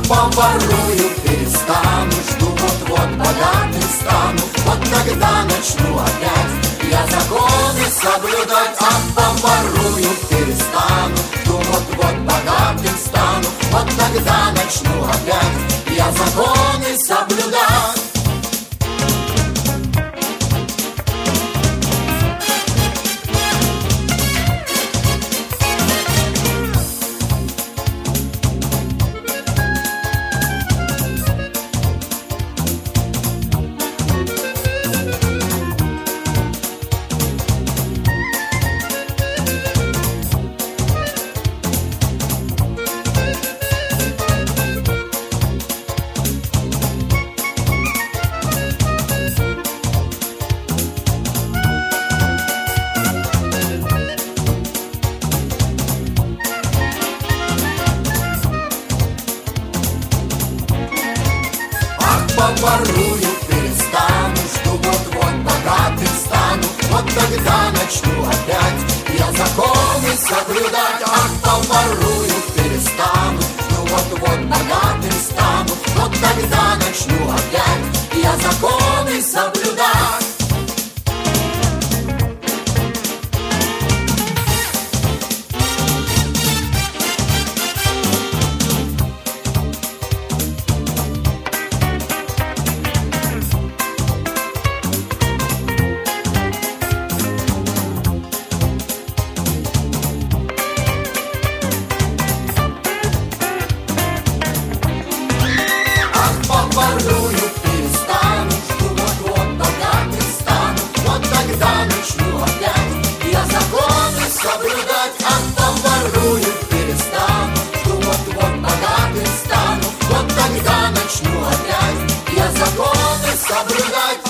Поворую, перестану, жду, вот-вот богатым стану. Вот тогда начну опять я законы соблюдать. Ах, поворую, перестану, жду, вот-вот богатым стану. Вот тогда начну опять я законы соблюдать. Поворую, перестану, жду, вот-вот богатым стану. Вот тогда начну опять я законы соблюдать. Ах, поворую, перестану, жду, вот-вот богатым стану. Вот тогда начну опять я законы соблюдать. Поворую, перестану, жду, вот-вот богатым стану. Вот тогда начну опять я законы соблюдать. Ах, поворую, перестану, жду, вот-вот богатым стану. Вот тогда начну опять я законы соблюдать.